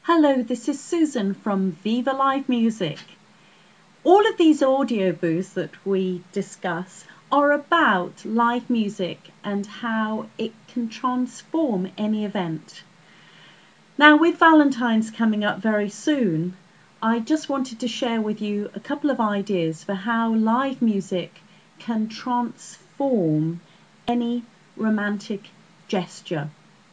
Hello, this is Susan from Viva Live Music. All of these audio booths that we discuss are about live music and how it can transform any event. Now, with Valentine's coming up very soon, I just wanted to share with you a couple of ideas for how live music can transform any romantic gesture.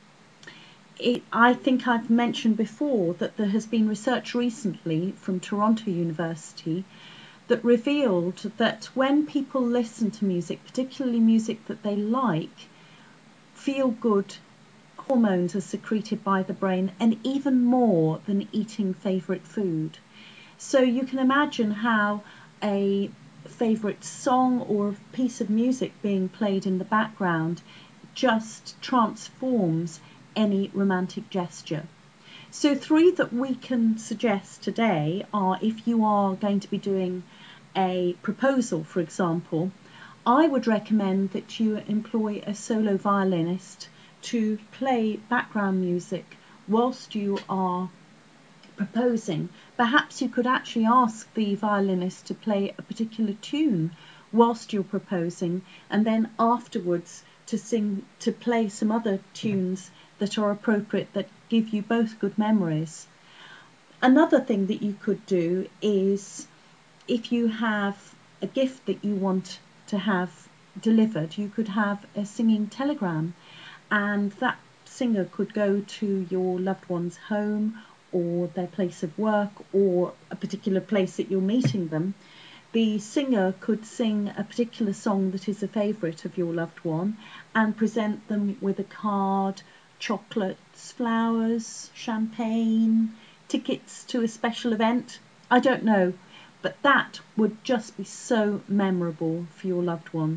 I think I've mentioned before that there has been research recently from Toronto University that revealed that when people listen to music, particularly music that they like, feel-good hormones are secreted by the brain, and even more than eating favourite food. So you can imagine how a favourite song or a piece of music being played in the background just transforms any romantic gesture. So 3 that we can suggest today are, if you are going to be doing a proposal, for example, I would recommend that you employ a solo violinist to play background music whilst you are proposing. Perhaps you could actually ask the violinist to play a particular tune whilst you're proposing, and then afterwards to play some other tunes that are appropriate, that give you both good memories. Another thing that you could do is, if you have a gift that you want to have delivered, you could have a singing telegram, and that singer could go to your loved one's home or their place of work or a particular place that you're meeting them. The singer could sing a particular song that is a favourite of your loved one and present them with a card, chocolates, flowers, champagne, tickets to a special event. I don't know, but that would just be so memorable for your loved one.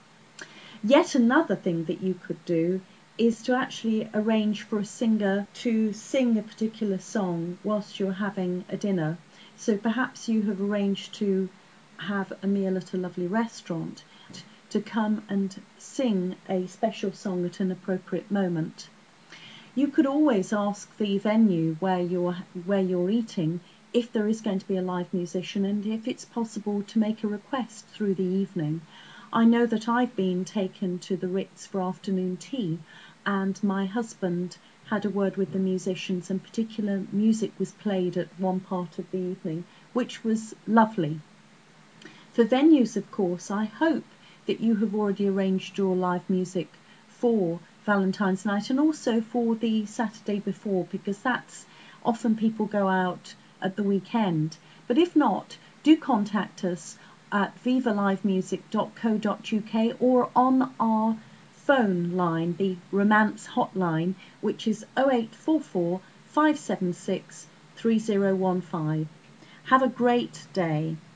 Yet another thing that you could do is to actually arrange for a singer to sing a particular song whilst you're having a dinner. So perhaps you have arranged to have a meal at a lovely restaurant, to come and sing a special song at an appropriate moment. You could always ask the venue where you're eating if there is going to be a live musician, and if it's possible to make a request through the evening. I know that I've been taken to the Ritz for afternoon tea, and my husband had a word with the musicians, and particular music was played at one part of the evening, which was lovely. For venues, of course, I hope that you have already arranged your live music for Valentine's night and also for the Saturday before, because that's often people go out at the weekend. But if not, do contact us at vivalivemusic.co.uk or on our phone line, the Romance Hotline, which is 0844 576 3015. Have a great day.